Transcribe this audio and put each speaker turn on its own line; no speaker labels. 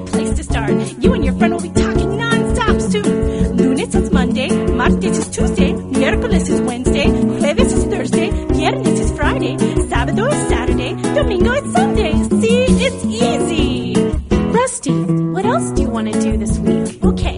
great place to start. You and your friend will be talking non-stop soon. Lunes is Monday, martes is Tuesday, miércoles is Wednesday, jueves is Thursday, viernes is Friday, sábado is Saturday, domingo is Sunday. See, it's easy.
Rusty, what else do you want to do this week?
Okay,